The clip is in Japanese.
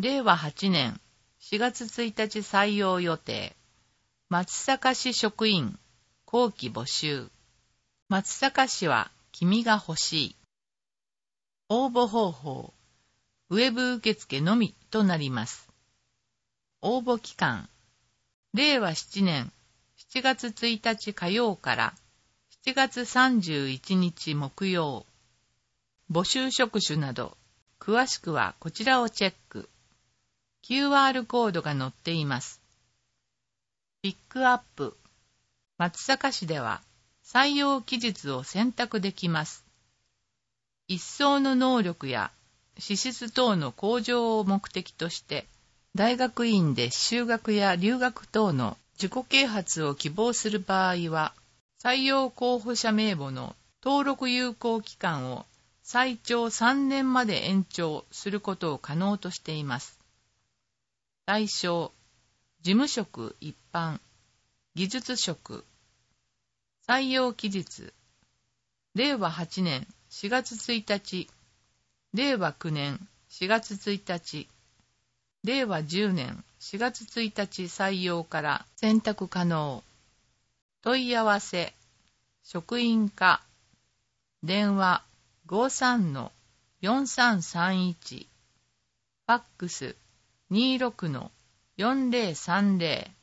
令和8年4月1日採用予定。松阪市職員後期募集。松阪市は君が欲しい。応募方法。ウェブ受付のみとなります。応募期間。令和7年7月1日火曜から7月31日木曜。募集職種など、詳しくはこちらをチェック。QR コードが載っています。ピックアップ。松阪市では採用期日を選択できます。一層の能力や資質等の向上を目的として、大学院で修学や留学等の自己啓発を希望する場合は、採用候補者名簿の登録有効期間を最長3年まで延長することを可能としています。対象、事務職一般、技術職。採用期日、令和8年4月1日、令和9年4月1日、令和10年4月1日採用から選択可能。問い合わせ、職員課、電話 53-4331、ファックス 26-4030。